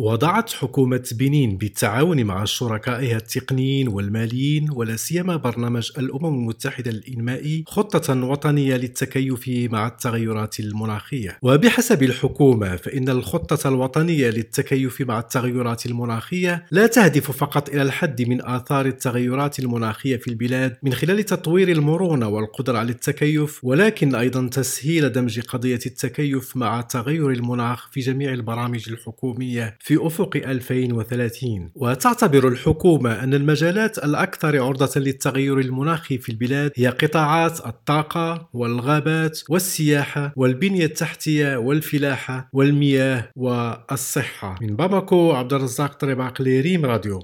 وضعت حكومة بنين بالتعاون مع شركائها التقنيين والماليين ولا سيما برنامج الأمم المتحدة الإنمائي خطة وطنية للتكيف مع التغيرات المناخية. وبحسب الحكومة فإن الخطة الوطنية للتكيف مع التغيرات المناخية لا تهدف فقط إلى الحد من آثار التغيرات المناخية في البلاد من خلال تطوير المرونة والقدرة على التكيف، ولكن أيضا تسهيل دمج قضية التكيف مع تغير المناخ في جميع البرامج الحكومية في أفق 2030. وتعتبر الحكومة أن المجالات الأكثر عرضة للتغير المناخي في البلاد هي قطاعات الطاقة والغابات والسياحة والبنية التحتية والفلاحة والمياه والصحة. من باماكو، عبد الرزاق طريبعقلي، ريم راديو.